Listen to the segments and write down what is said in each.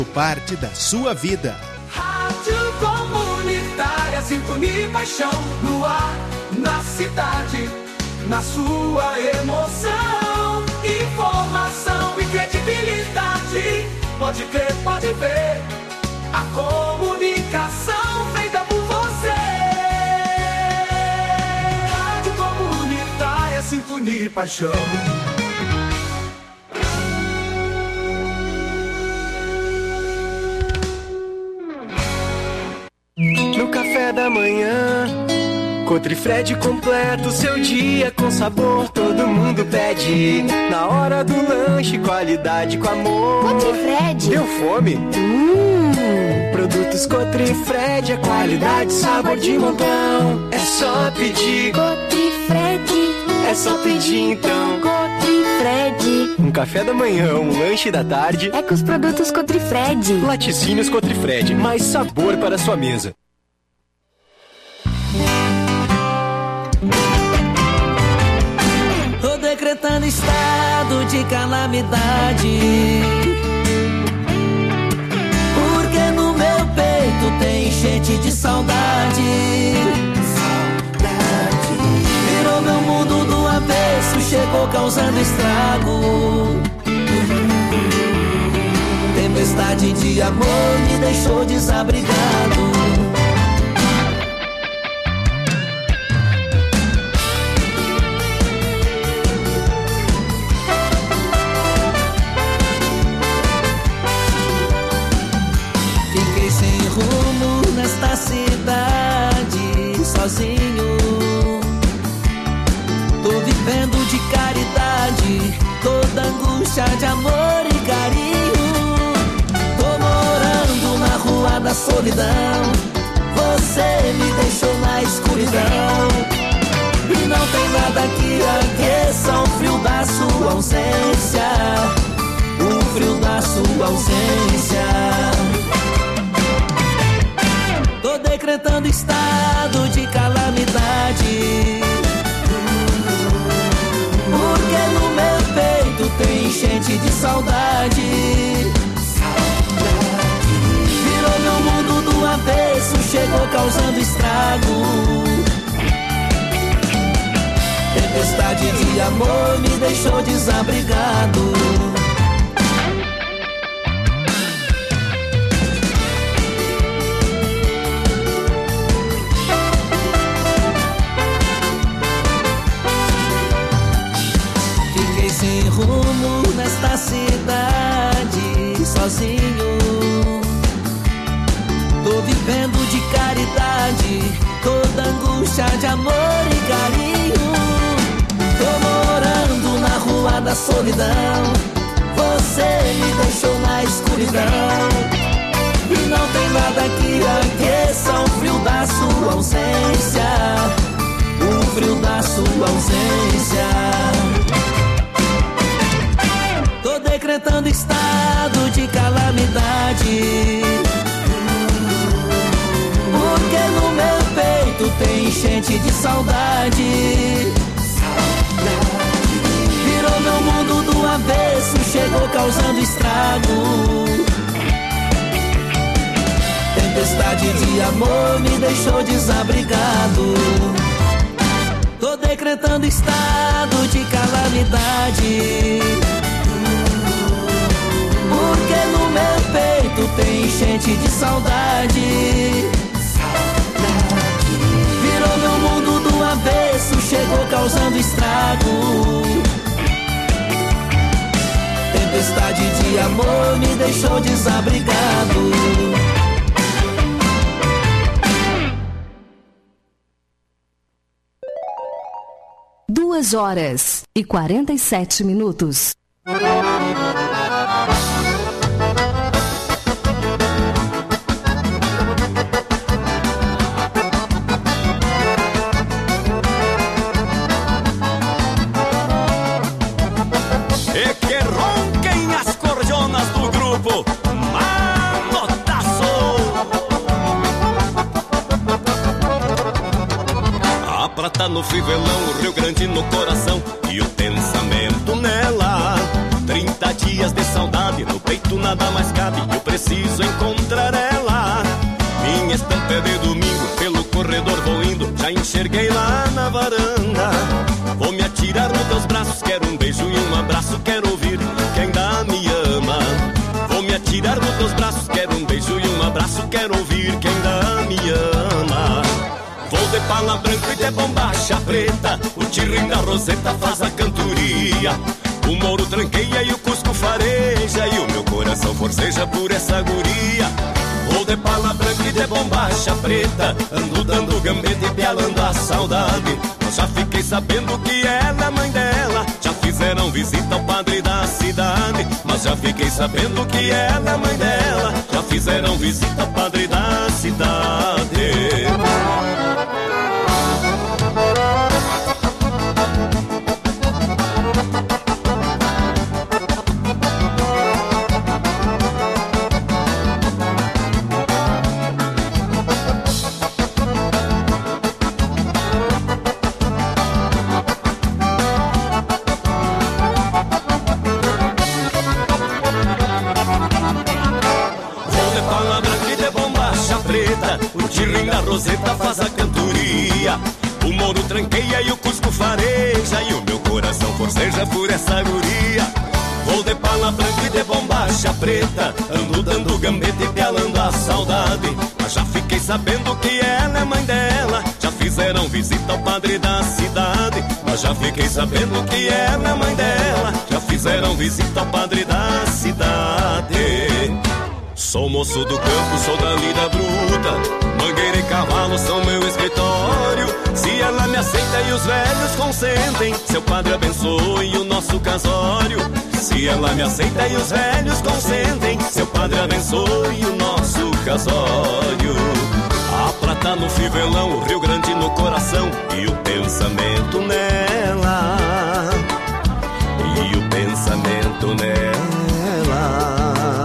parte da sua vida. Rádio Comunitária, Sintonia e Paixão, no ar, na cidade, na sua emoção. Informação e credibilidade, pode crer, pode ver. A comunicação feita por você. Rádio Comunitária, Sintonia e Paixão. No café da manhã, Cotrifred completa o seu dia com sabor, todo mundo pede. Na hora do lanche, qualidade com amor. Cotrifred. Deu fome? Produtos Cotrifred, a qualidade, sabor de montão. É só pedir. Cotrifred. É só pedir então. Cotrifred. Um café da manhã, um lanche da tarde. É com os produtos Cotrifred. Laticínios Cotrifred, mais sabor para a sua mesa. Tô decretando estado de calamidade, porque no meu peito tem enchente de saudade. Virou meu mundo do avesso, chegou causando estrago. Tempestade de amor me deixou desabrigado. Nesta cidade, sozinho, tô vivendo de caridade, toda angústia de amor e carinho. Tô morando na rua da solidão, você me deixou na escuridão. E não tem nada que aqueça o frio da sua ausência, o frio da sua ausência. Tô decretando estado de calamidade, porque no meu peito tem enchente de saudade. Virou meu mundo do avesso, chegou causando estrago. Tempestade de amor me deixou desabrigado. Sem rumo nesta cidade, sozinho, tô vivendo de caridade, toda angústia de amor e carinho. Tô morando na rua da solidão, você me deixou na escuridão. E não tem nada que aqueça o frio da sua ausência, o frio da sua ausência. Tô decretando estado de calamidade, porque no meu peito tem enchente de saudade. Virou meu mundo do avesso, chegou causando estrago. Tempestade de amor me deixou desabrigado. Tô decretando estado de calamidade, porque no meu peito tem enchente de saudade. Virou meu mundo do avesso, chegou causando estrago. Tempestade de amor me deixou desabrigado. 2h47. Prata no fivelão, o Rio Grande no coração e o pensamento nela. 30 dias de saudade no peito nada mais cabe, eu preciso encontrar ela. Minha estampa é de domingo, pelo corredor vou indo, já enxerguei lá na varanda. Vou me atirar nos teus braços, quero um beijo e um abraço, quero ouvir que ainda me ama. Vou me atirar nos teus braços, quero um beijo e um abraço, quero ouvir que ainda me ama. Vou de pala branca e de bombacha preta, o tirrim da roseta faz a cantoria. O mouro tranqueia e o cusco fareja, e o meu coração forceja por essa guria. Vou de pala branca e de bombacha preta, ando dando gambeta e pialando a saudade. Mas já fiquei sabendo que ela é mãe dela, já fizeram visita ao padre da cidade. Mas já fiquei sabendo que ela é mãe dela, já fizeram visita ao padre da cidade. O tirrim da roseta faz a cantoria. O mouro tranqueia e o cusco fareja, e o meu coração forceja por essa guria. Vou de pala branca e de bombacha preta, ando dando gambeta e pialando a saudade. Mas já fiquei sabendo que ela é mãe dela, já fizeram visita ao padre da cidade. Mas já fiquei sabendo que ela é mãe dela, já fizeram visita ao padre da cidade. Sou moço do campo, sou da lida bruta, mangueira e cavalo são meu escritório. Se ela me aceita e os velhos consentem, seu padre abençoe o nosso casório. Se ela me aceita e os velhos consentem, seu padre abençoe o nosso casório. A prata no fivelão, o Rio Grande no coração, e o pensamento nela, e o pensamento nela.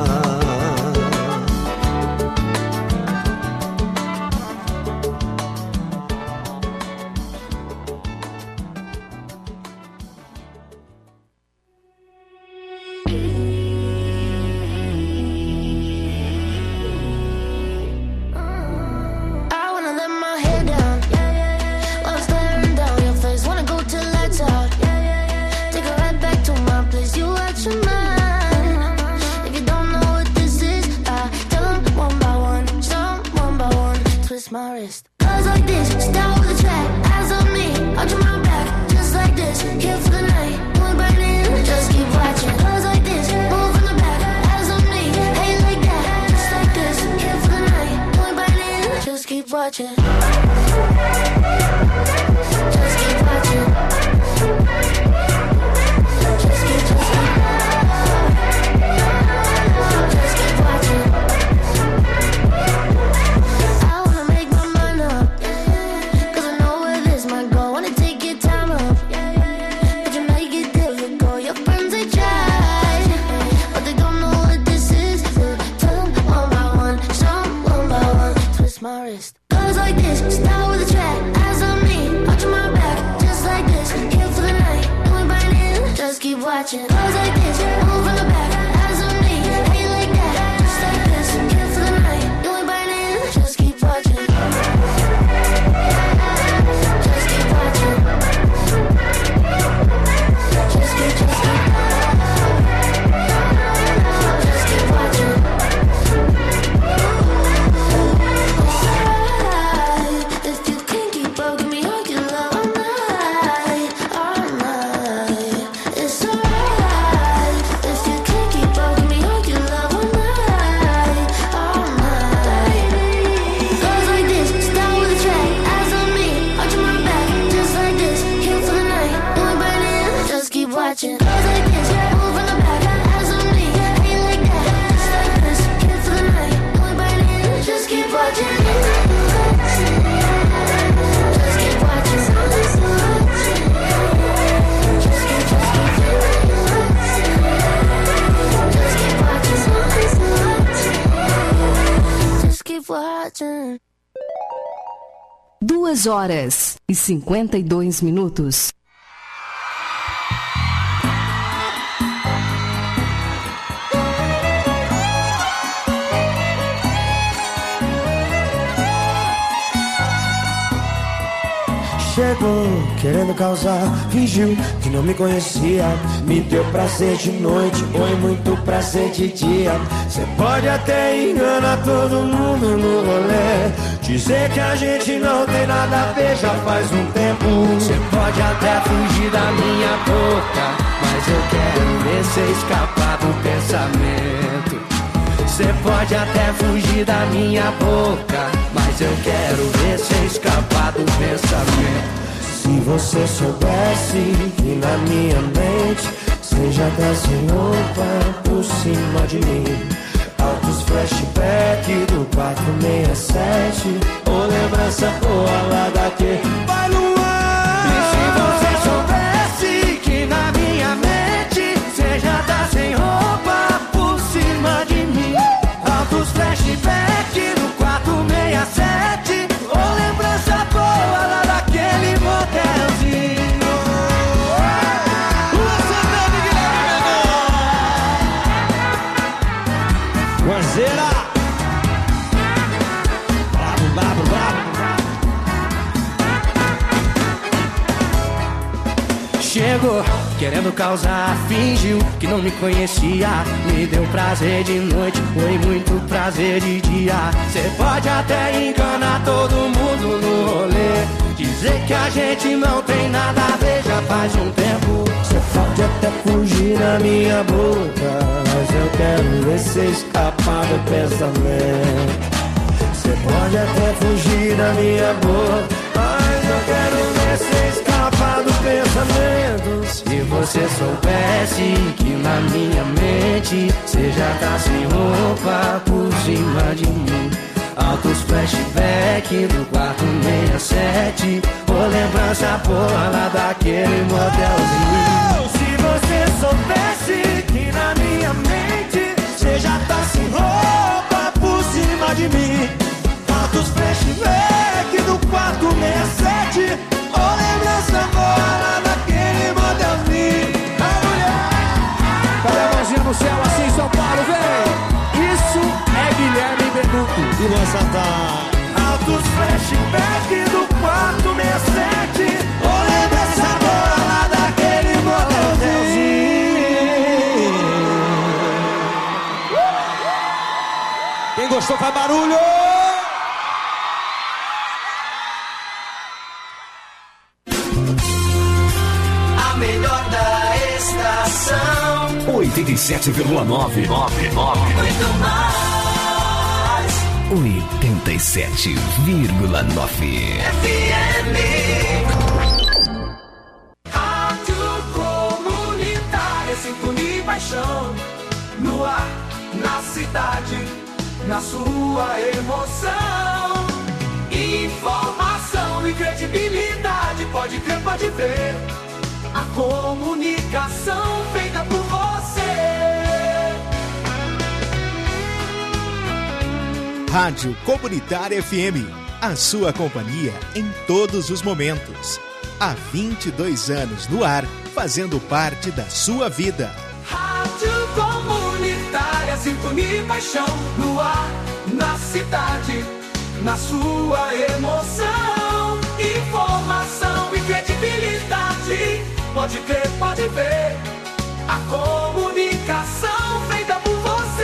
watching. 2h52. Chegou querendo causar, fingiu que não me conhecia. Me deu prazer de noite, foi muito prazer de dia. Cê pode até enganar todo mundo no rolê, dizer que a gente não tem nada a ver já faz um tempo. Cê pode até fugir da minha boca, mas eu quero ver cê escapar do pensamento. Cê pode até fugir da minha boca, mas eu quero ver cê escapar do pensamento. Se você soubesse que na minha mente cê já tá sem roupa por cima de mim. Altos flashback do 467, ou lembrança boa lá daquele vai no ar. E se você soubesse que na minha mente cê já tá sem roupa por cima de mim. Altos flashback do 467, ou lembrança boa lá daquele motelzinho. Guarzeira, bravo, bravo, bravo. Chegou querendo causar, fingiu que não me conhecia. Me deu prazer de noite, foi muito prazer de dia. Cê pode até enganar todo mundo no rolê, dizer que a gente não tem nada a ver já faz um tempo. Cê pode até fugir na minha boca, mas eu quero ver cê escapar do pensamento. Cê pode até fugir da minha boca, mas eu quero ver cê escapar do pensamento. Se você soubesse que na minha mente cê já tá sem roupa por cima de mim. Altos flashback do 467, ou lembrança boa lá daquele motelzinho. Se você soubesse que na minha mente cê já tá sem roupa por cima de mim. Altos flashback do 467, ou lembrança boa lá daquele motelzinho. Cadê a mãozinha no céu assim, São Paulo, vem! Isso é Guilherme Benuto e Luan Santana. Altos flashback do 467, ou lembrança boa lá daquele motelzinho. Quem gostou faz barulho! A melhor da estação 87,9. Muito mais 87,9 FM. Rádio Comunitária, Sintonia e Paixão. No ar, na cidade, na sua emoção. Informação e credibilidade, pode crer, pode ver. A comunicação feita por você. Rádio Comunitária FM, a sua companhia em todos os momentos. Há 22 anos no ar, fazendo parte da sua vida. Rádio Comunitária, Sintonia e Paixão. No ar, na cidade, na sua emoção. Informação e credibilidade, pode crer, pode ver. A comunicação feita por você.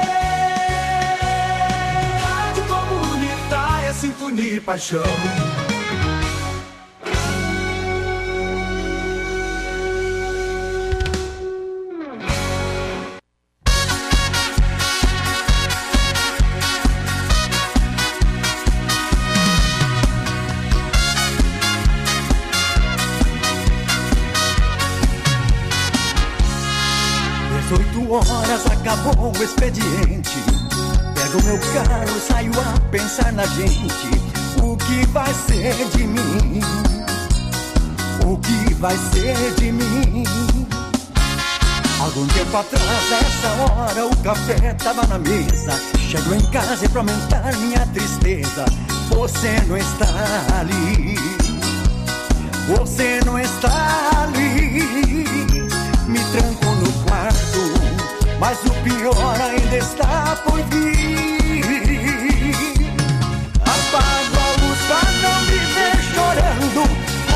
Rádio Comunitária, Sintonia e Paixão. Horas acabou o expediente. Pego meu carro, saio a pensar na gente. O que vai ser de mim? O que vai ser de mim? Algum tempo atrás, a essa hora, o café tava na mesa. Chego em casa e pra aumentar minha tristeza, você não está ali. Você não está ali. Me tranco no quarto, mas o pior ainda está por vir. Apago a luz pra não me ver chorando.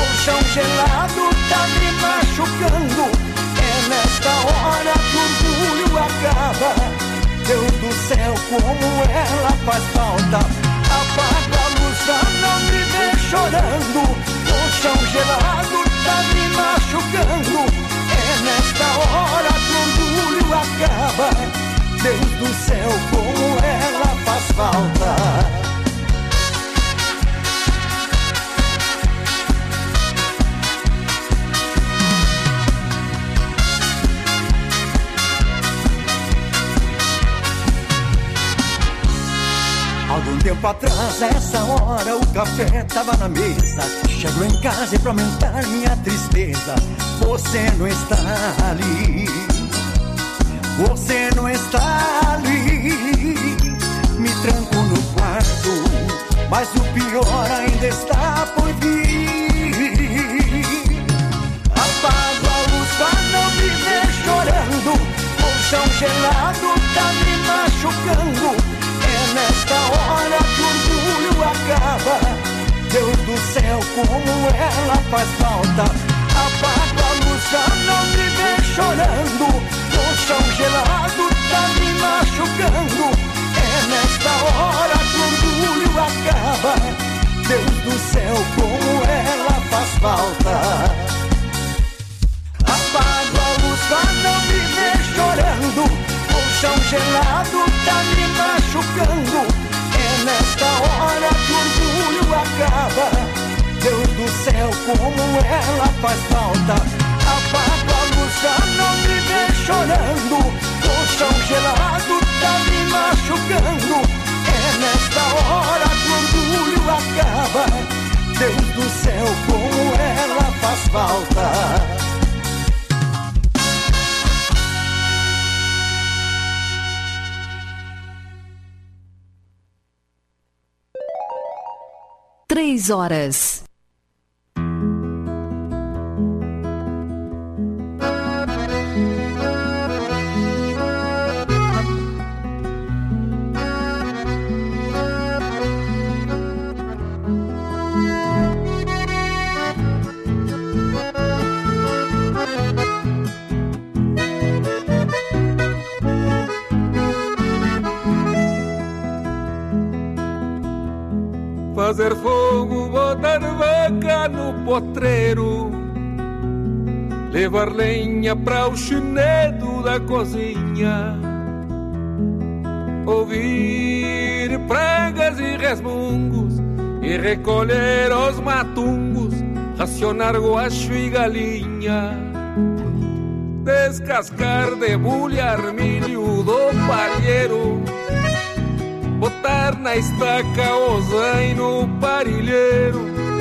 como ela faz falta. Apaga a luz pra não me ver chorando. O chão gelado tá me machucando. É nesta hora que o orgulho acaba. Deus do céu, como ela faz falta. Algum tempo atrás, a essa hora, o café tava na mesa. Chegou em casa e pra aumentar minha tristeza, você não está ali. Você não está ali. Me tranco no quarto, mas o pior ainda está por vir. Apago a luz pra não me ver chorando. O chão gelado tá me machucando. É nesta hora que o orgulho acaba. Deus do céu, como ela faz falta. Apago a luz pra não me ver chorando. O chão gelado tá me machucando. É nesta hora que o orgulho acaba. Deus do céu, como ela faz falta. Apago a luz pra não me ver chorando. O chão gelado tá me machucando. É nesta hora que o orgulho acaba. Deus do céu, como ela faz falta. Apago a luz pra não me ver chorando. O chão gelado tá me machucando. É nesta hora que o orgulho acaba. Deus do céu, como ela faz falta. Três horas. Fazer fogo, botar vaca no potreiro, levar lenha pra o chinedo da cozinha, ouvir pragas e resmungos e recolher os matungos, racionar guacho e galinha, descascar, debulhar milho do palheiro, botar na estaca o zaino parilheiro,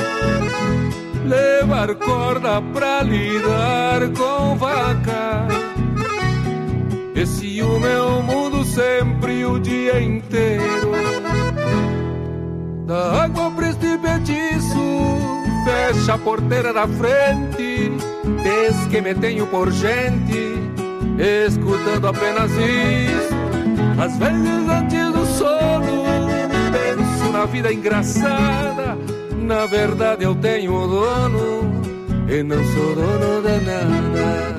levar corda pra lidar com vaca. Esse o meu mundo sempre o dia inteiro. Da água pra este petiço, fecha a porteira da frente, diz que me tenho por gente, escutando apenas isso. Às vezes antes do sono penso na vida engraçada. Na verdade eu tenho dono e não sou dono de nada.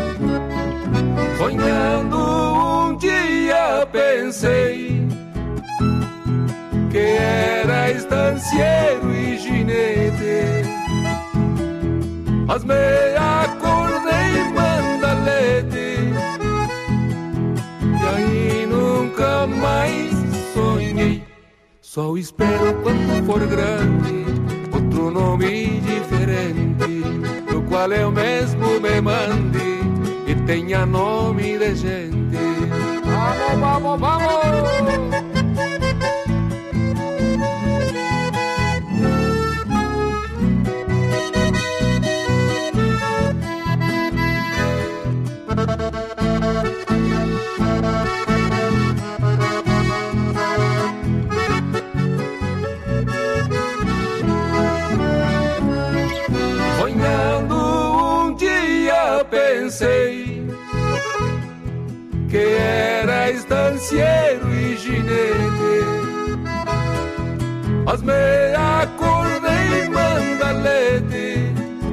Sonhando um dia pensei que era estancieiro e ginete, mas me acordei mandalete. E aí nunca mais sonhei. Só espero quando for grande outro nome diferente, no qual eu mesmo me mande e tenha nome de gente. Vamos, vamos, vamos! Pensei que era estancieiro e ginete, mas me acordei mandalete.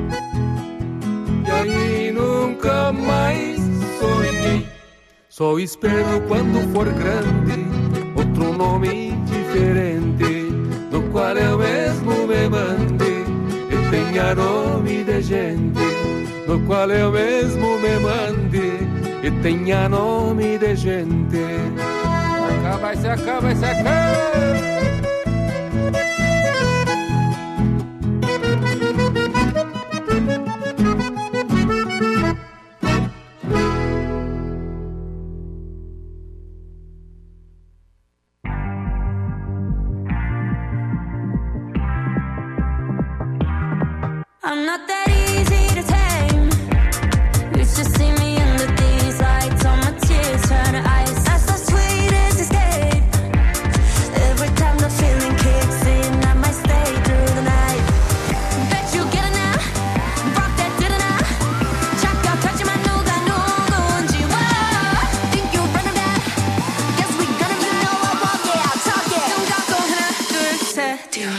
E aí mais sonhei. Só espero quando for grande de gente, no qual eu mesmo me mande e tenha nome de gente. Acaba, se acaba, se acaba. I'm not that easy to tame. Used to see me under these lights, all my tears turn to ice. That's the sweetest escape. Every time the feeling kicks in, I might stay through the night. Bet you get it now, rock that did it now. Chaka touching my nuga nugunji. Whoa, think you're running that? Guess we gonna be no I walk it, I'll talk it. Nunca con hacer serio.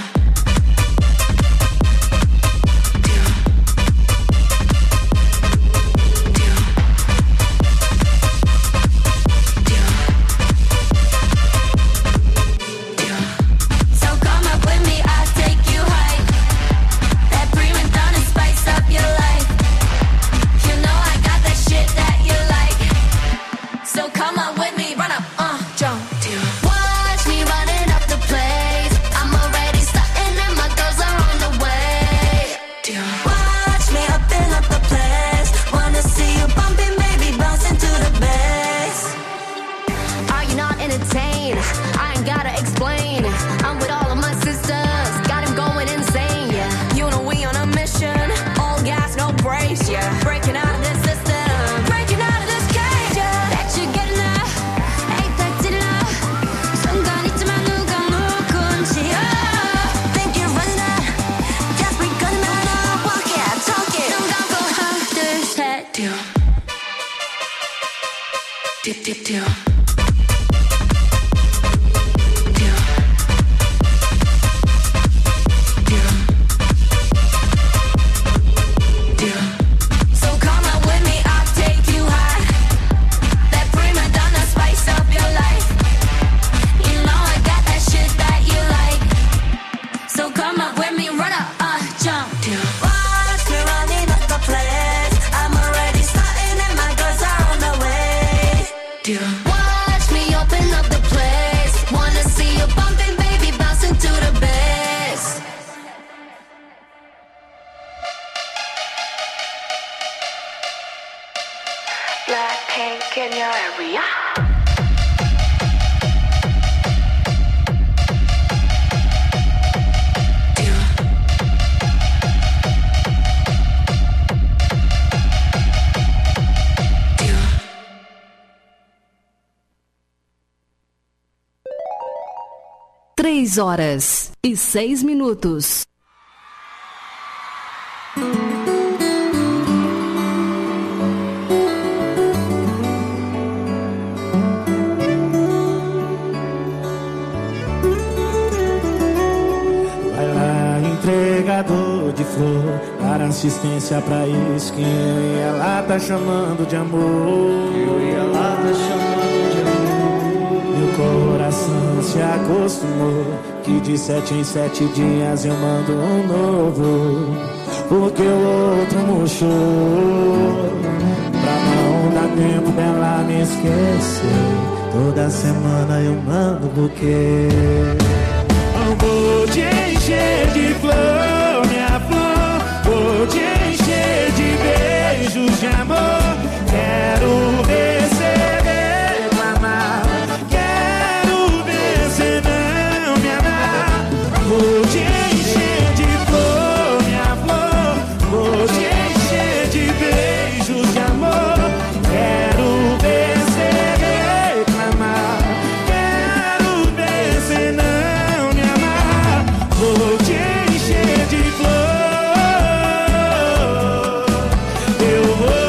Horas e 6 minutos. Vai lá, entregador de flor, para assistência pra isso que eu e ela tá chamando de amor. Eu e ela tá chamando de amor. Meu coração se acostumou que de 7 em 7 dias eu mando um novo, porque o outro murchou. Pra não dar tempo dela me esquecer, toda semana eu mando buquê. Não vou te encher de flor, minha flor, vou te encher de beijos de amor. Quero receber, mamar, quero ver você não me amar. Vou te encher de flor, minha flor, vou te encher de beijos de amor. Quero ver você reclamar, quero ver você não me amar. Vou te encher de flor, eu vou.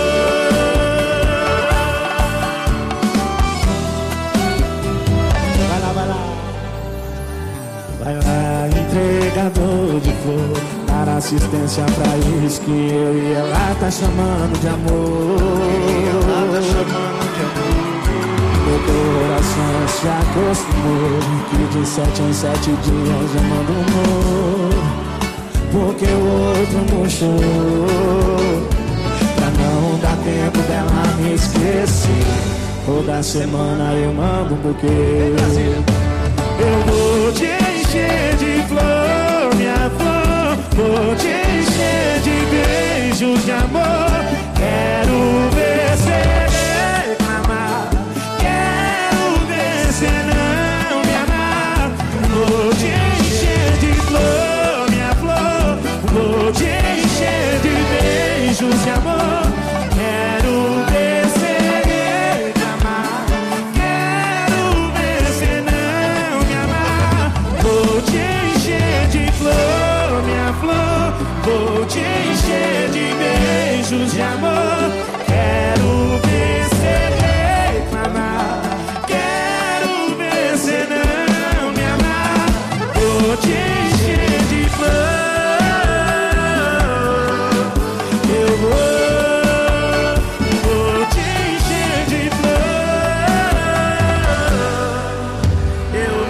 Vai lá, vai lá. Vai lá, entregador de flor, para assistência pra isso que eu e ela tá chamando de amor. Ela tá chamando de amor. Meu coração se acostumou que de 7 em 7 dias eu mando amor, porque o outro murchou. Pra não dar tempo dela me esquecer, toda semana eu mando um buquê. Eu vou te encher de flor, minha flor, vou te encher de beijos de amor. Quero ver cê reclamar, quero ver cê não me amar. Vou te encher de flor, minha flor, vou te encher de beijos de amor. Quero ver cê reclamar, quero ver cê não me amar. Vou te encher de flor, minha flor, vou te encher de beijos de amor. Quero ver cê reclamar, quero ver cê não me amar. Vou te encher de flor, eu vou te encher de flor, eu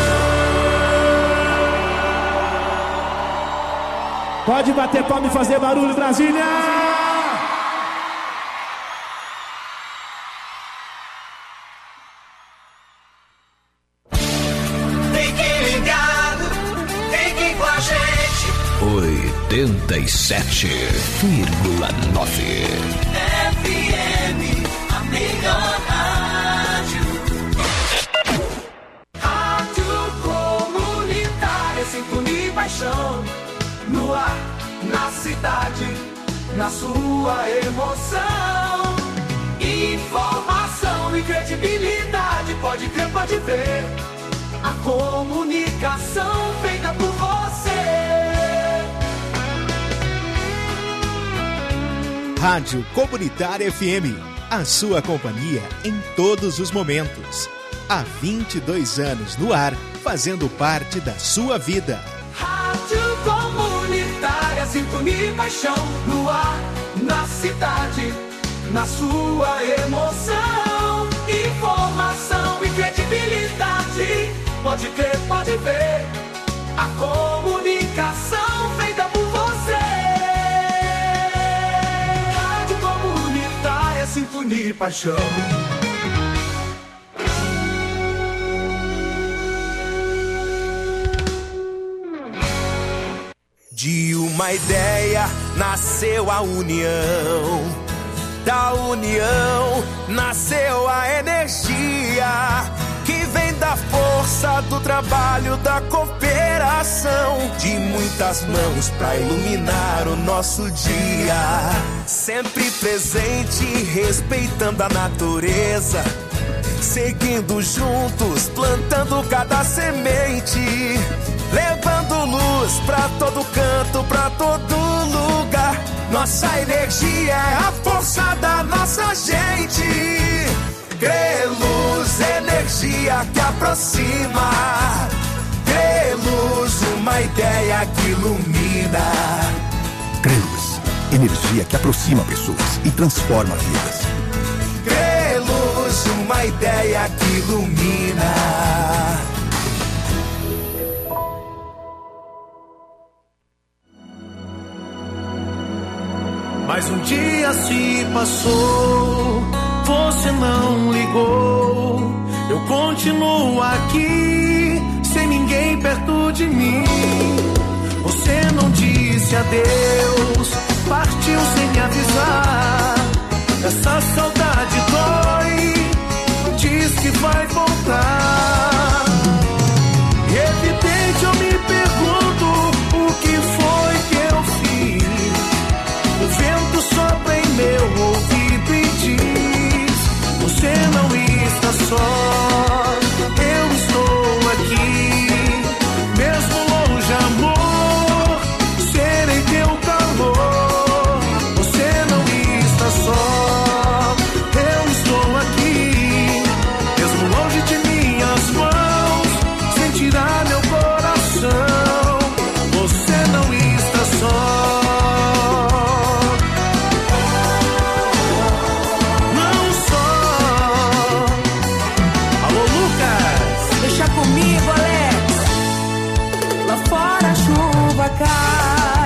vou. Pode bater palma e fazer barulho, Brasília! Fique com a gente. 87,9 FM, a melhor rádio. Rádio comunitária, sintonia e paixão. No ar, na cidade, na sua emoção. Informação e credibilidade, pode crer, pode ver. A comunicação feita por você. Rádio Comunitária FM, a sua companhia em todos os momentos. Há 22 anos no ar, fazendo parte da sua vida. Rádio Comunitária, sintonia e paixão. No ar, na cidade, na sua emoção. Informação e credibilidade, pode crer, pode ver. A comunicação feita por você. Rádio Comunitária, sintonia e paixão. De uma ideia nasceu a união. Da união nasceu a energia que vem da força do trabalho, da cooperação, de muitas mãos pra iluminar o nosso dia. Sempre presente, respeitando a natureza, seguindo juntos, plantando cada semente, levando luz pra todo canto, pra todo lugar. Nossa energia é a força da nossa gente. Creluz, energia que aproxima. Creluz, uma ideia que ilumina. Creluz, energia que aproxima pessoas e transforma vidas. Creluz, uma ideia que ilumina. Mas um dia se passou, você não ligou. Eu continuo aqui, sem ninguém perto de mim. Você não disse adeus, partiu sem me avisar. Essa saudade dói, diz que vai voltar. E evidente eu me pergunto, o que foi que eu fiz? O vento sopra em meu ouvido e diz: você não está só, eu estou aqui. Mesmo longe, amor, serei teu calor. Você não está só, eu estou aqui. Mesmo longe de minhas mãos, sentirá meu coração. Você não está só. Comigo, Alex. Lá fora a chuva cai,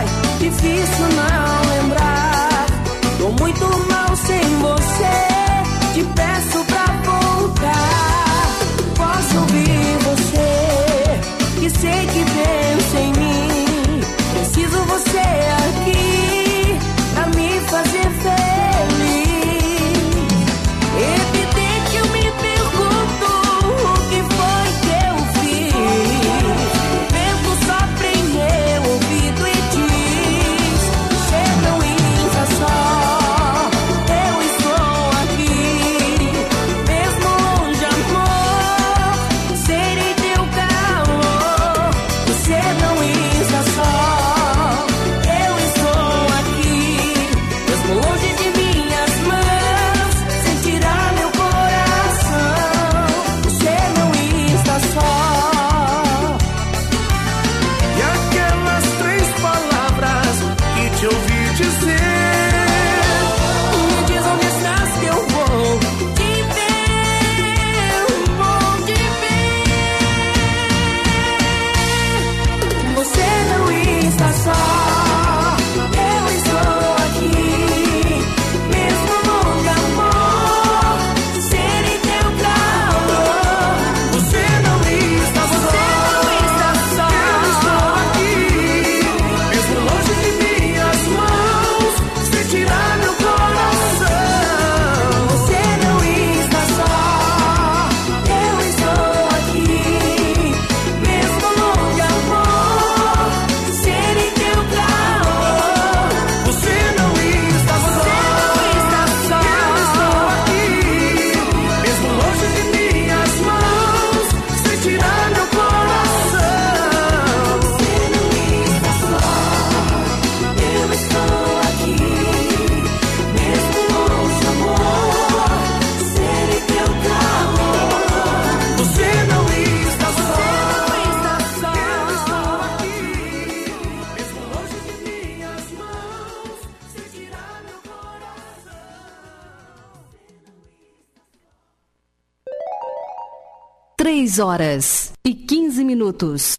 3h15.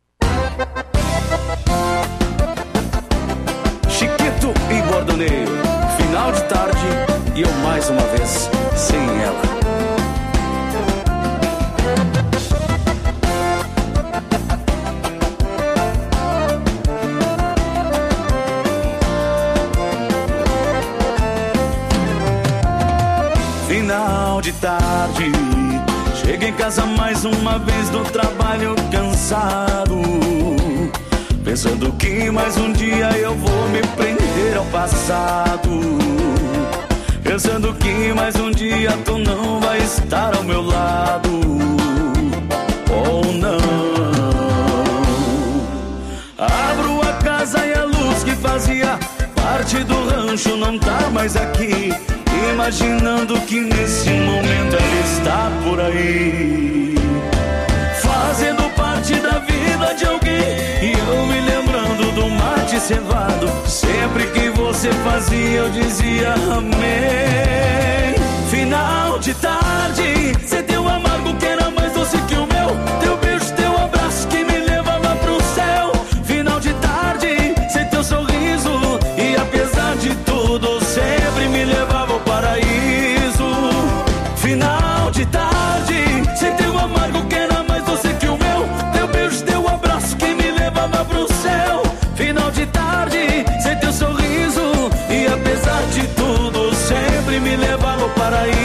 Chiquito e Bordoneio, final de tarde e eu mais uma vez sem ela. Final de tarde, chego em casa mais uma vez do trabalho cansado, pensando que mais um dia eu vou me prender ao passado, pensando que mais um dia tu não vai estar ao meu lado, ou não. Abro a casa e a luz que fazia parte do rancho não tá mais aqui, imaginando que nesse momento ela está por aí, fazendo parte da vida de alguém, e eu me lembrando do mate cevado. Sempre que você fazia eu dizia amém. Final de tarde, cê tem um amargo que era mais doce que o meu, teu beijo, teu abraço que me levava pro céu. Final de tarde, cê teu sorriso, e apesar de tudo sempre me levava ao paraíso. Final de tarde, cê tem um amargo que era mais doce que o meu, teu beijo, teu abraço que me levava pro céu. Final de tarde, cê teu sorriso, e apesar de tudo sempre me levava ao paraíso.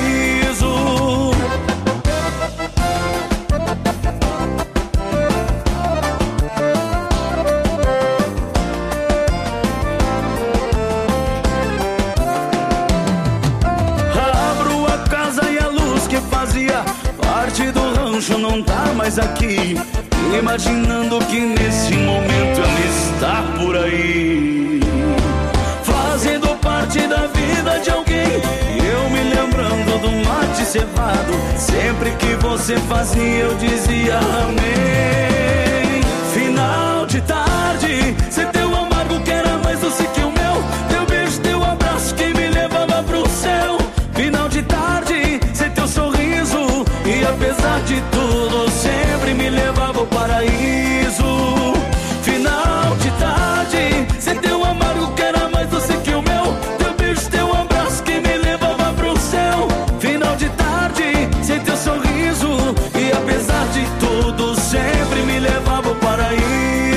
Parte do rancho não tá mais aqui, imaginando que nesse momento ela está por aí, fazendo parte da vida de alguém, eu me lembrando do mate cevado. Sempre que você fazia eu dizia amém. Final de tarde, cê tem um amargo que era mais doce que o meu, teu beijo, teu abraço que me levava pro céu. Final de tarde, cê teu sorriso, e apesar de tudo sempre me levava ao paraíso. Final de tarde, cê tem um amargo que era mais doce que o meu, teu beijo, teu abraço que me levava pro céu. Final de tarde, cê teu sorriso, e apesar de tudo sempre me levava ao paraíso.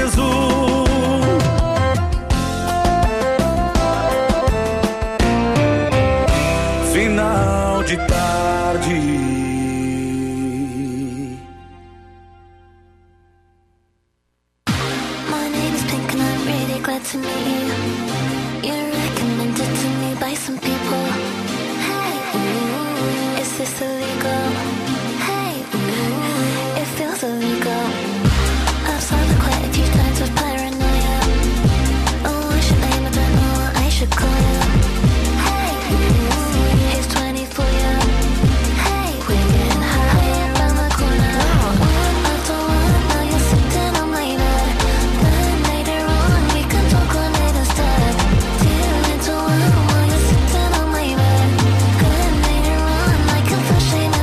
Final de tarde. To me, you're recommended to me by some people. Hey, ooh, is this illegal? Hey, ooh, it feels illegal. I've solved it quite a few times with paranoia. Oh, I should name it, don't know what I should call you. Hey, ooh, here's 20 for you. Hey, we're getting high around the corner. One after one, now you're sitting on my bed. Then later on, we can talk on it instead. Two into one, while you're sitting on my bed. Then later on, like a flashing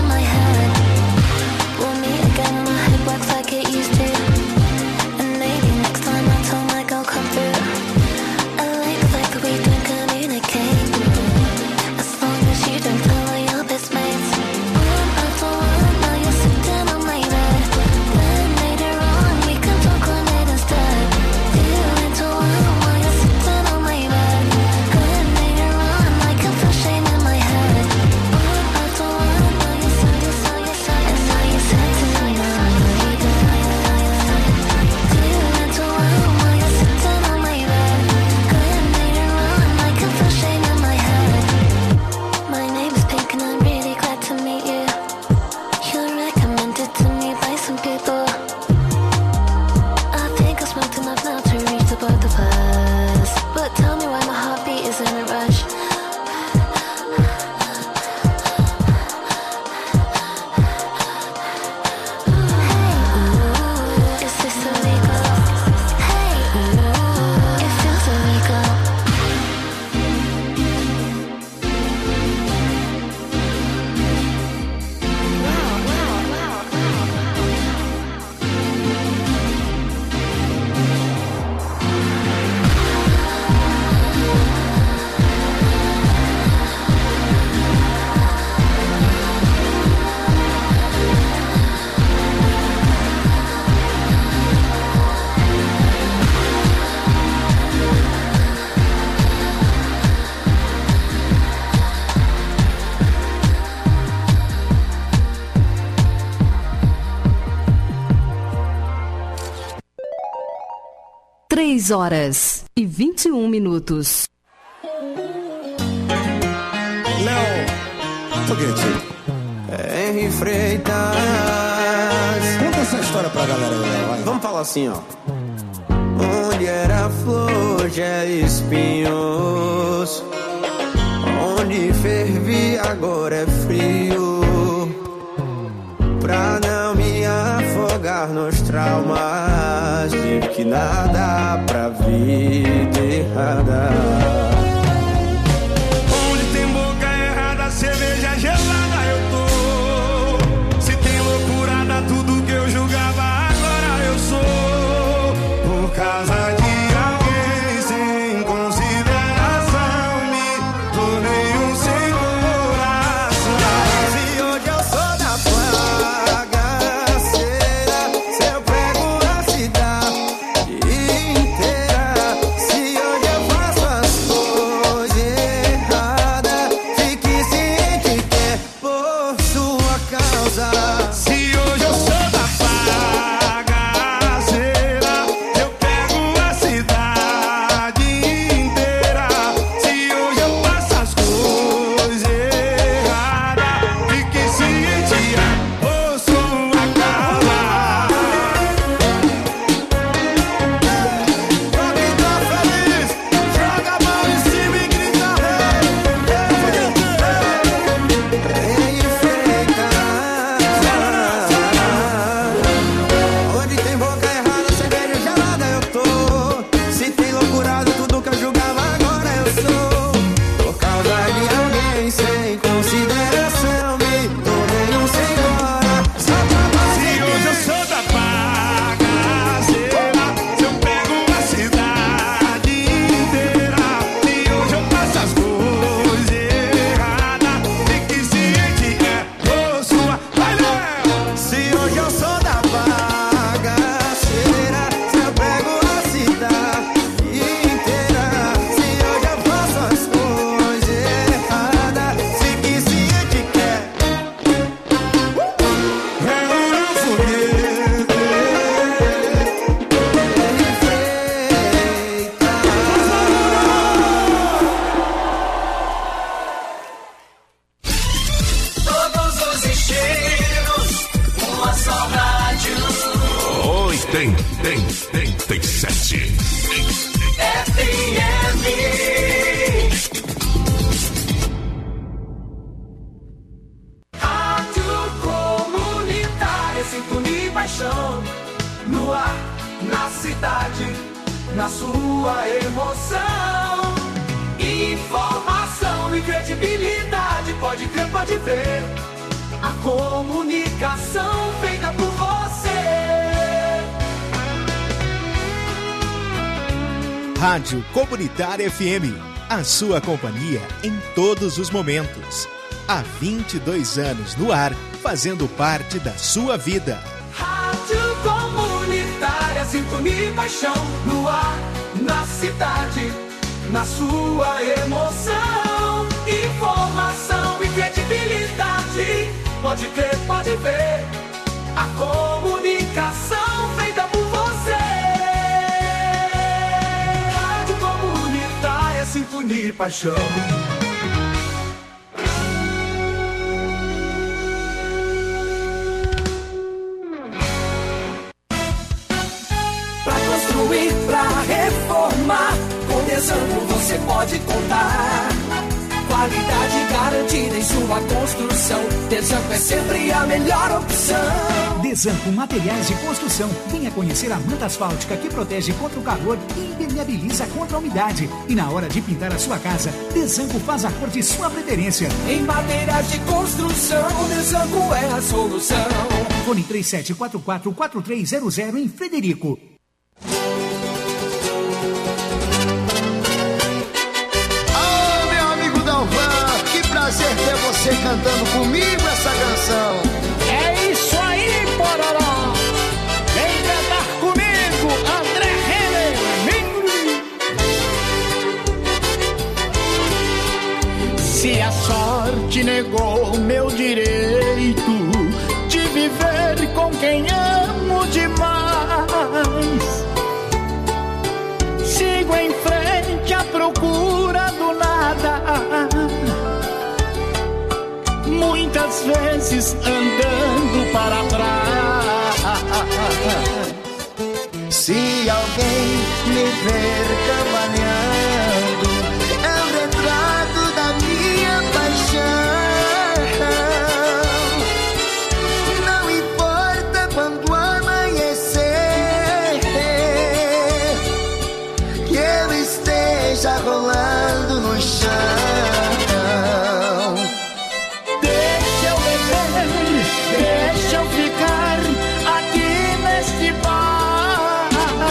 3h21. Léo, foguete. Henri Freitas. Conta essa história pra galera, Léo. Vamos falar assim, ó. Onde era flor de espinhos, onde fervia agora é frio. Pra não me afogar nos traumas, digo que nada pra vida errada. Onde tem boca errada, cerveja gelada eu tô. Se tem loucura, dá tudo que eu julgava, agora eu sou. Por causa de alguém sem consideração, me tornei um sem coração. Se hoje eu sou da bagaceira, se eu pego a cidade inteira. Se hoje eu faço as coisas erradas, fique ciente que é por sua causa. Se hoje eu sou da bagaceira, eu pego a cidade inteira. Se hoje eu faço as coisas erradas, fique ciente, é por sua causa. Pra quem tá feliz, joga a mão em cima e grita Henri Freitas. Onde tem boca errada, cerveja gelada eu tô. Se tem loucurado, tudo que eu julgava, agora eu sou. Por causa de alguém sem consideração, me tornei um sem coração. Se hoje eu sou da bagaceira, se eu pego a cidade inteira. Se hoje eu faço as coisas erradas, fique ciente, é por sua. Vai, Léo! Se hoje eu sou da bagaceira, se eu pego a cidade inteira. Se hoje eu faço as coisas erradas, fique ciente que é Todos os estilos, uma só rádio. 87. FM. Rádio comunitária, sintonia e paixão. No ar, na cidade, na sua emoção. Informação e credibilidade, pode crer, pode ver. A comunicação feita por você. Rádio Comunitária FM, a sua companhia em todos os momentos. Há 22 anos no ar, fazendo parte da sua vida. Rádio comunitária, sintonia e paixão. No ar, na cidade, na sua emoção. Informação e credibilidade, pode crer, pode ver. A comunicação feita por você. Rádio comunitária, sintonia e paixão. Pra construir, pra reformar, com Desanco você pode contar. Qualidade garantida em sua construção. Desanco é sempre a melhor opção. Desanco Materiais de Construção. Venha conhecer a manta asfáltica que protege contra o calor e impermeabiliza contra a umidade. E na hora de pintar a sua casa, Desanco faz a cor de sua preferência. Em materiais de construção, Desanco é a solução. Fone 3744-4300 em Frederico. Prazer ter você cantando comigo essa canção. É isso aí, Pororó. Vem cantar comigo, André Renner. Se a sorte negou meu direito de viver com quem amo demais, muitas vezes andando para trás. Se alguém me ver cambaleando, é o retrato da minha paixão. Não importa quando amanhecer, que eu esteja rolando no chão. Deixa eu beber, deixa eu ficar aqui neste bar.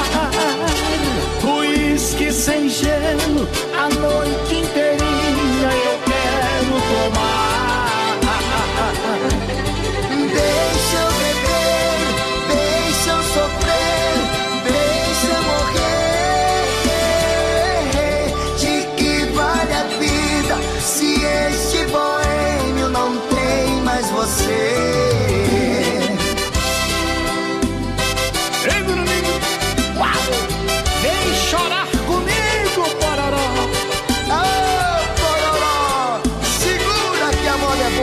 Uísque sem gelo, a noite inteirinha eu quero tomar. Deixa eu beber, deixa eu sofrer, deixa eu morrer. De que vale a vida se este boêmio não tem mais você? Ei, Bruninho! Uau! Vem chorar comigo, Pororó! Ô, Pororó! Segura que a moda é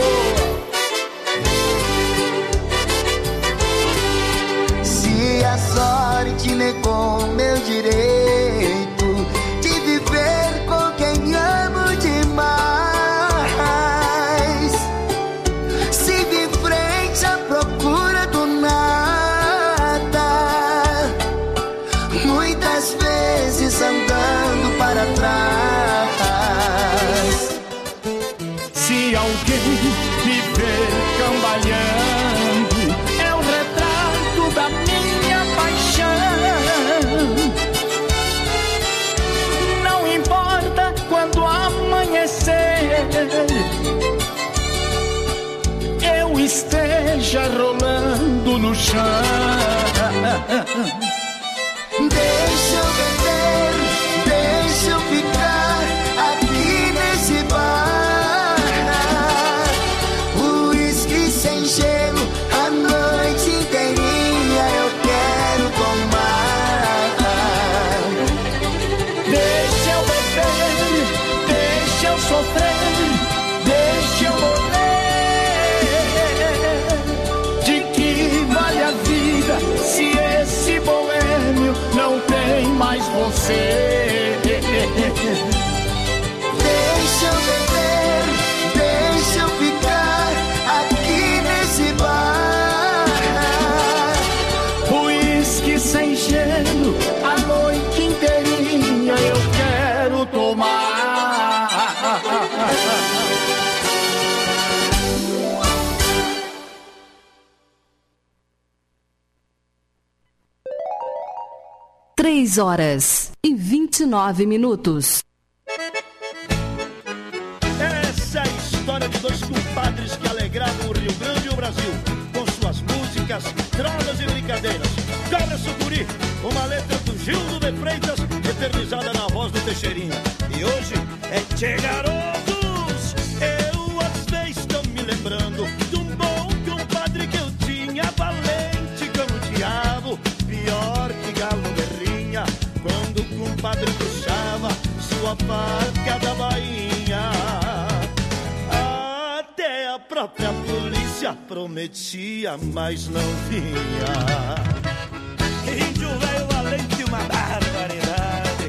boa! Se a sorte negou meu direito de viver com quem amo demais, se de frente à procura do nada, muitas vezes andando para trás. Se alguém me ver cambaleando, é o retrato da minha paixão. Não importa quando amanhecer, eu esteja rolando no chão. Deixa eu beber, deixa eu ficar aqui nesse bar. Uísque sem gelo, a noite inteirinha eu quero tomar. Deixa eu beber, deixa eu sofrer, deixa eu morrer. De que vale a vida se esse boêmio não tem mais você? Deixa eu beber, deixa eu ficar aqui nesse bar. Uísque sem gelo, a noite inteirinha eu quero tomar. 3h29. Essa é a história de dois compadres que alegravam o Rio Grande e o Brasil com suas músicas, trovas e brincadeiras. Cabra Sucuri, uma letra do Gildo de Freitas, eternizada na voz do Teixeirinha. E hoje é Tchê Garotos. Eu às vezes estou me lembrando de um bom compadre que eu tinha, valente como o diabo, pior que galo berrinha, quando o compadre puxava sua faca da bainha. Até a própria polícia prometia, mas não vinha. Índio velho valente, uma barbaridade.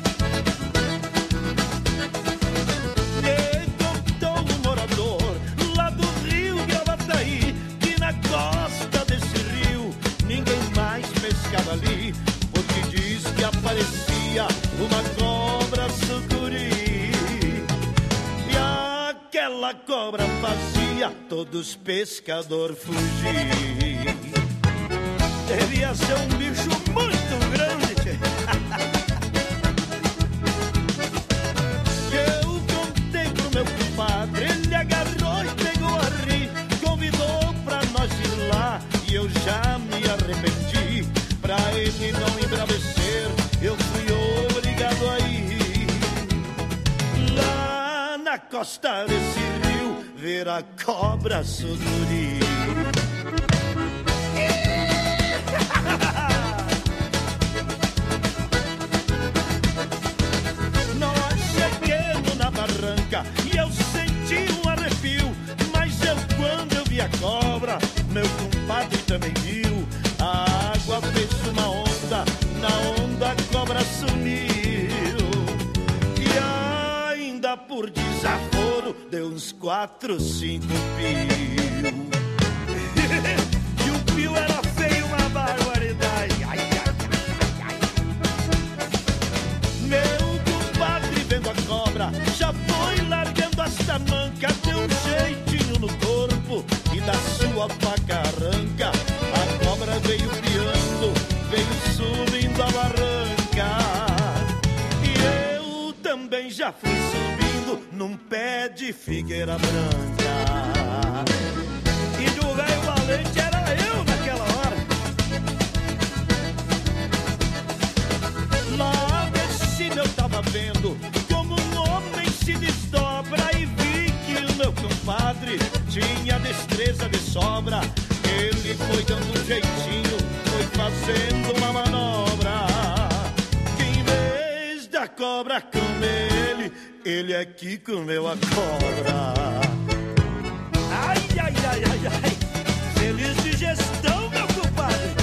Me contou um morador lá do Rio Gravataí, que na costa desse rio ninguém mais pescava ali, porque diz que aparecia uma cobra sucuri. E aquela cobra fazia todos pescadores fugir. Devia ser um bicho muito grande, tchê. Eu contei pro meu compadre, ele agarrou e pegou a rir, convidou pra nós ir lá e eu já me arrependi. Pra ele não embravecer, eu fui obrigado a ir lá na costa desse rio ver a cobra sucuri. Nós chegamos na barranca e eu senti um arrepio, mas eu uns 4, 5 pio. E o pio era feio, uma barbaridade. Ai, ai, ai, ai. Meu compadre vendo a cobra já foi largando as tamancas, deu um jeitinho no corpo e da sua faca arranca. A cobra veio piando, veio subindo a barranca. E eu também já fui subindo num pé de figueira branca. E do velho valente era eu naquela hora. Lá de eu tava vendo como um homem se desdobra e vi que o meu compadre tinha destreza de sobra. Ele foi dando um jeitinho, foi fazendo uma manobra, que em vez da cobra comer ele é que comeu a cobra. Ai, ai, ai, ai, ai, feliz digestão, meu compadre.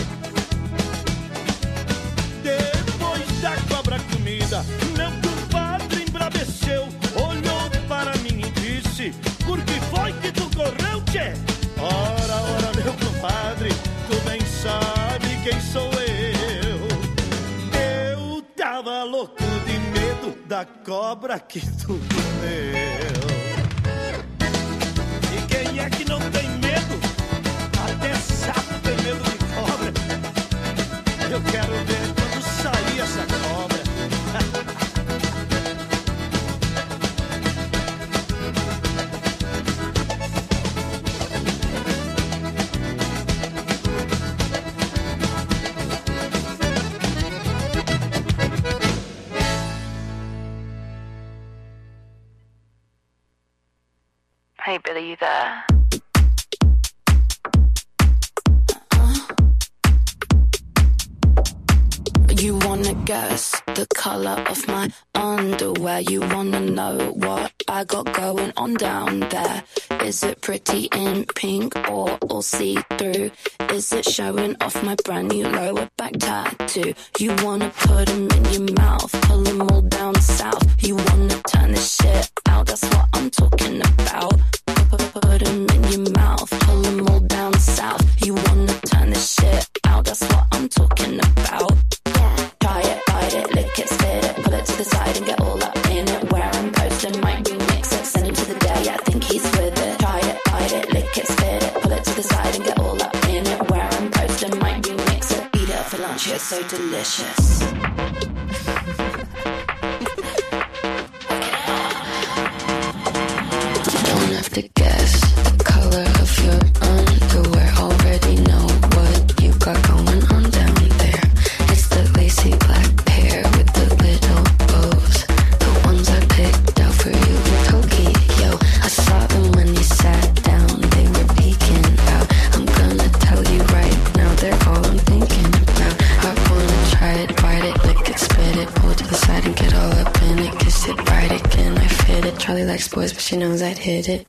Depois da cobra comida, meu compadre embraveceu, olhou para mim e disse: por que foi que tu correu, tchê? Ora, ora, meu compadre, tu bem sabe quem sou eu. Eu tava louco de medo da cobra que tu comeu. E quem é que não tem medo? Até sapo tem medo de cobra. Eu quero ver quando sair essa cobra. Hey, Billy, you there? You wanna guess the color of my underwear? You wanna know what I got going on down there? Is it pretty in pink or all see-through? Is it showing off my brand new lower back tattoo? You wanna put them in your mouth, pull them all down south. You wanna turn this shit out, that's what I'm talking about. Put them in your mouth, pull them all down south. You wanna turn this shit out, that's what I'm talking about. Try it, bite it, lick it, spit it, pull it to the side and get all up in it. Where I'm posting might remix it, send him to the day, I think he's with it. Try it, bite it, lick it, spit it, pull it to the side and get all up in it. Where I'm posting might remix it, eat it for lunch, it's so delicious. Don't have to guess the color of your underwear, already know what you got going on down there. It's the lacy black pair with the little bows, the ones I picked out for you in Tokyo. I saw them when you sat down, they were peeking out. I'm gonna tell you right now, they're all I'm thinking about. I wanna try it, bite it, lick it, spit it, pull it to the side and get all up in it. Kiss it, bite it, can I fit it? Charlie likes boys, but she knows I'd hit it.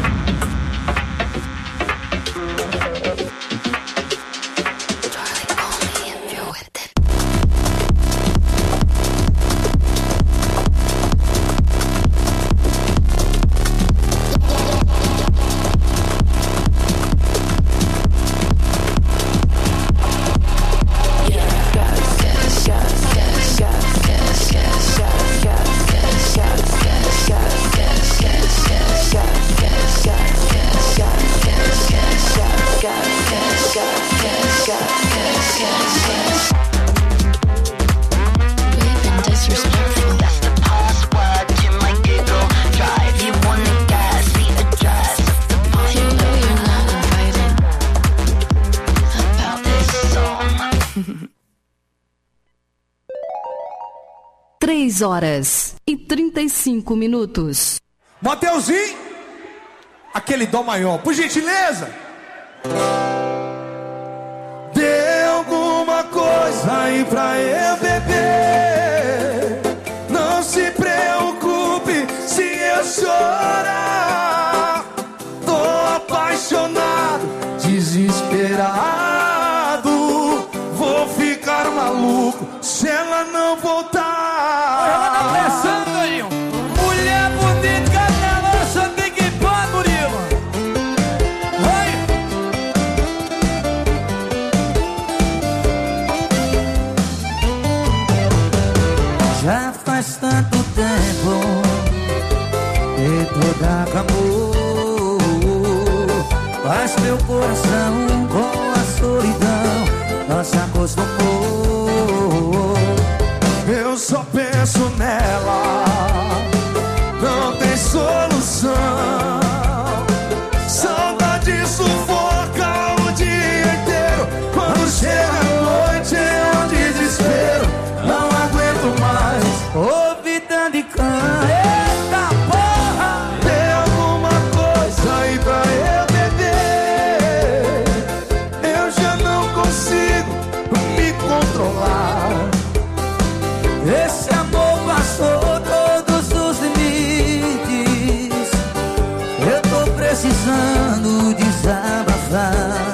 Horas e 35 minutos. Mateuzinho, aquele dó maior, por gentileza. Dê alguma coisa aí pra eu beber. Não se preocupe se eu chorar. Tô apaixonado, desesperado. Vou ficar maluco se ela não voltar. Mulher bonita na nossa Big Pop. só penso nela. Não tem solução. Saudade sufoca o dia inteiro. Quando chega a noite é um desespero. Não aguento mais ouvir tanto de canto. Eita porra! Tem alguma coisa aí pra eu beber? Eu já não consigo me controlar. Esse amor passou todos os limites. Eu tô precisando desabafar.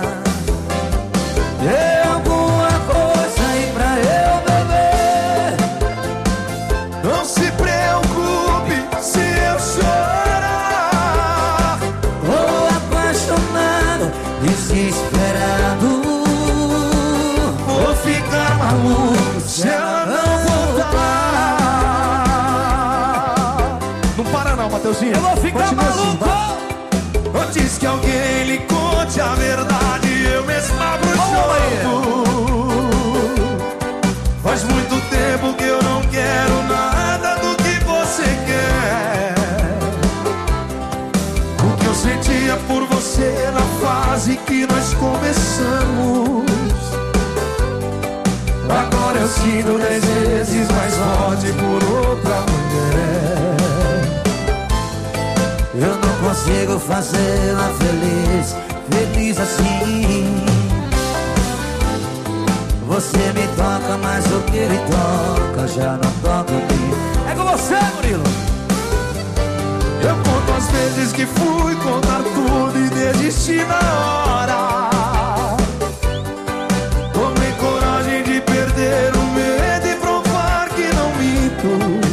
Tem alguma coisa aí pra eu beber? Não se preocupe se eu chorar. Tô apaixonado, desesperado. Vou ficar maluco se ela não voltar. Não para não, Mateuzinho. Eu vou ficar maluco. Antes que alguém lhe conte a verdade, eu mesmo abro o jogo. Faz muito tempo que eu não quero nada do que você quer. O que eu sentia por você na fase que nós começamos, agora eu sinto 10 vezes mais forte por outra mulher. Eu não consigo fazê-la feliz, feliz assim. Você me toca, mas o que ele toca já não toca em mim. É com você, Murilo. Eu conto as vezes que fui contar tudo e desisti na hora. Tomei coragem de perder o medo e provar que não minto.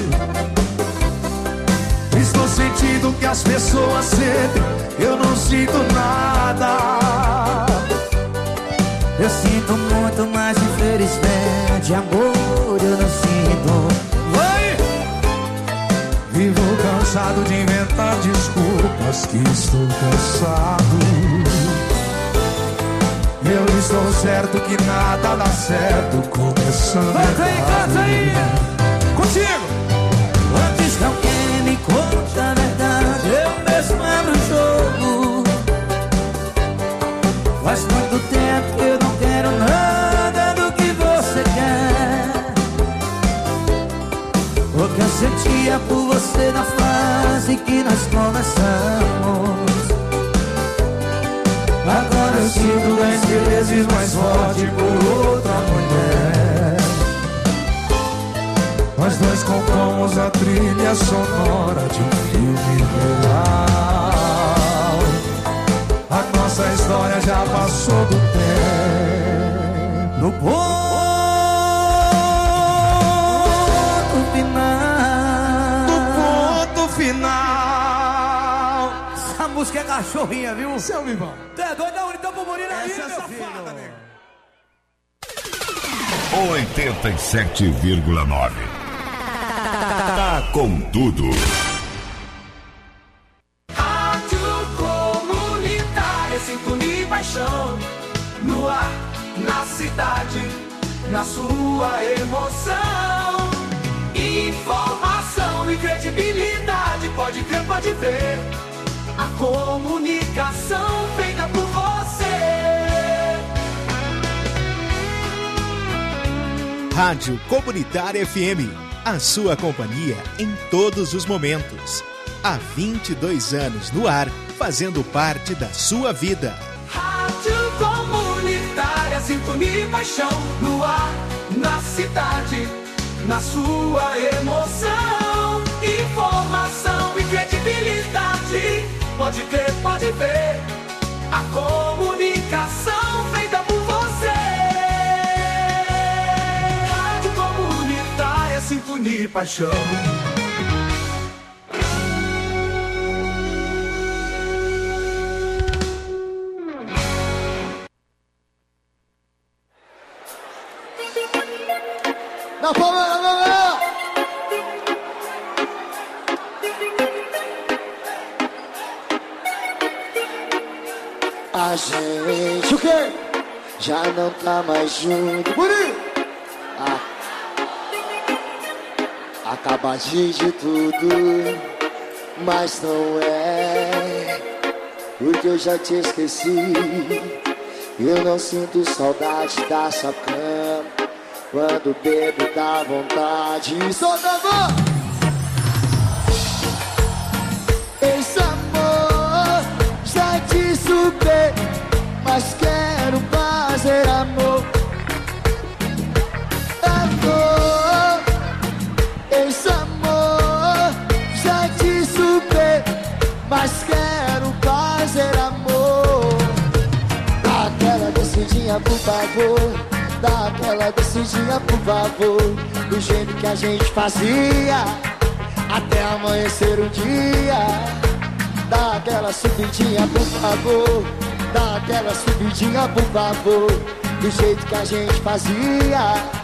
Estou sentindo que as pessoas sentem, eu não sinto nada. Eu sinto muito, mas infelizmente amor eu não sinto. Vai! Vivo cansado de inventar desculpas, que estou cansado. Eu estou certo que nada dá certo, começando canta aí! Contigo! Antes que alguém me conte a verdade, eu mesmo abro o jogo. Faz muito tempo que eu não quero nada do que você quer. O que eu sentia por você na fase que nós começamos, agora eu sinto 10 vezes mais forte por outra mulher. Nós dois compramos a trilha sonora de um filme real. A nossa história já passou do tempo. no ponto final. No ponto final. Essa música é cachorrinha, viu? Seu Vivão. Tu é doido? Aonde então pro Murilo aí, essa é meu safada, filho? nego. 87,9. Tá com tudo. Rádio Comunitária, sintonia e paixão. No ar, na cidade, na sua emoção. Informação e credibilidade, pode crer, pode ver. A comunicação feita por você. Rádio Comunitária FM, a sua companhia em todos os momentos. Há 22 anos no ar, fazendo parte da sua vida. Rádio Comunitária, sintonia e paixão. No ar, na cidade, na sua emoção. Informação e credibilidade, pode crer, pode ver. A comunicação feita por você. Rádio Comunitária, sintonia e paixão. Na palma, galera! A gente o quê? Já não tá mais junto. Bonito! Acabadinho de tudo, mas não é, porque eu já te esqueci. Eu não sinto saudade da sua cama, quando bebo dá vontade. Solta a voz! Esse amor já te superei, mas quero fazer amor. Amor, esse amor já te superei, mas quero fazer amor. Dá aquela descidinha por favor, dá aquela descidinha por favor, do jeito que a gente fazia até amanhecer o dia. Dá aquela subidinha por favor, dá aquela subidinha por favor, do jeito que a gente fazia